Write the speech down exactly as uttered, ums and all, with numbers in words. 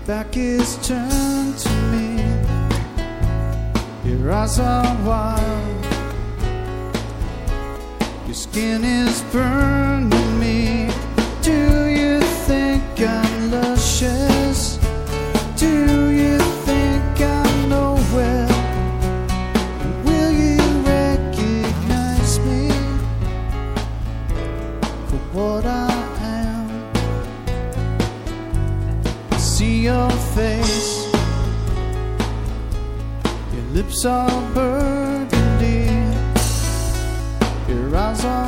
back is turned to me. Your eyes are wild, your skin is burning me. Do you think I'm luscious? Do you think I'm nowhere? Will you recognize me for what I am? I see your face, your lips are burgundy, your eyes are